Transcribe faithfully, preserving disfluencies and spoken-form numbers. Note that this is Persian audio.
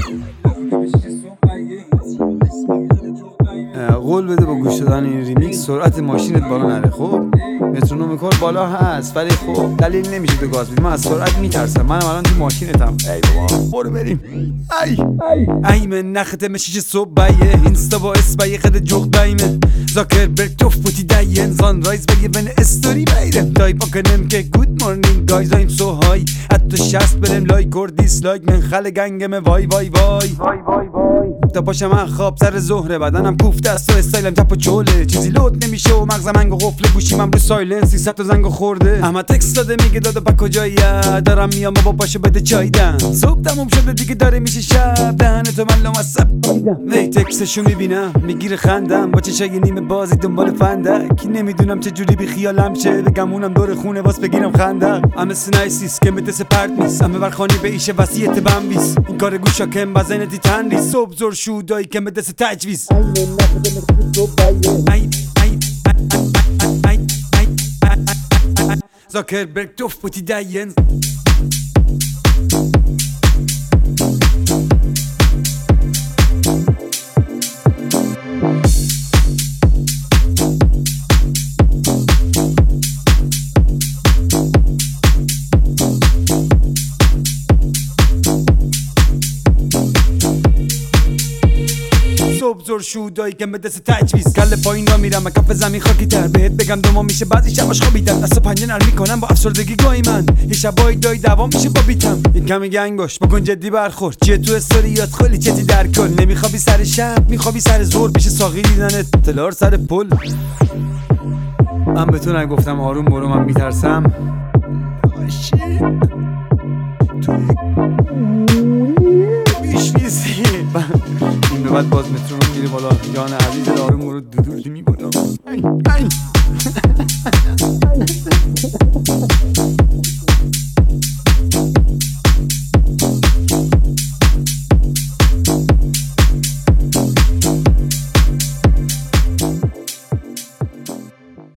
قول بده با گوش دادن این ریمیکس سرعت ماشینت بالا نره. خب مترونوم کار بالا هست ولی خب دلیل نمیشه تو گاز بدی. من از سرعت میترسم. منم الان تو ماشینتم. ای بابا برو بریم. ای ای من نختم شیش صبح بایه اینستا با اسبای قد جوق دایمه زاکربرگ توف بوتی داین زان رایز بگه بن استوری بیرم تایپ کنم که گود مورنینگ گایز ایم سو های حتی شست برم لایک اور دیسلایک من خل گنگم وای وای وای وای وای وای تا پاشم من خواب سر ظهر بدنم کوفته است و استایلم چپ و چوله چیزی لود نمیشه و مغزم انگو قفل گوشیمم رو سایلنس سی تا زنگو خورده احمد تکست داده میگه دادا پا کجایی دارم میام بابا پاشو بده چای دم صبح تموم شده دیگه داره میشه شب دهن تو من لامصب وی تکستشو میبینم میگیره خندم با چشای نیمه بازی دنبال فندک نمیدونم چه جوری بی خیالم شه بگمونم دور خونه واس بگیرم خندق ام سنایسیس که مت سپرت نیست ام برخانی به ایشه وصیت بمبیس این کار گوشا کم بزنه تی تندی صبح زور شودایی که مت تجویز زاکربرگ توف بوتی داین صبح زور شودایی که به دست تجویز کل پایین را میرم و کف زمین خاکی تر بهت بگم دوما میشه بعضی شباش خوابیدم دست و پنجه نرم میکنم با افسردگی گاهی من یه شبایی دایی دوام میشه با بیتم این کمی گنگ باش بکن جدی برخورد چیه تو استوریات خیلی چتی در کل نمیخوابی سر شب میخوابی سر زور پیش ساقی دیدنت تلار سر پل من به تو نگفتم آروم برو من میترسم تو بیش نیستی این به بعد باز مترونوم میره بالا جان عزیز آروم رو دودولی میبودم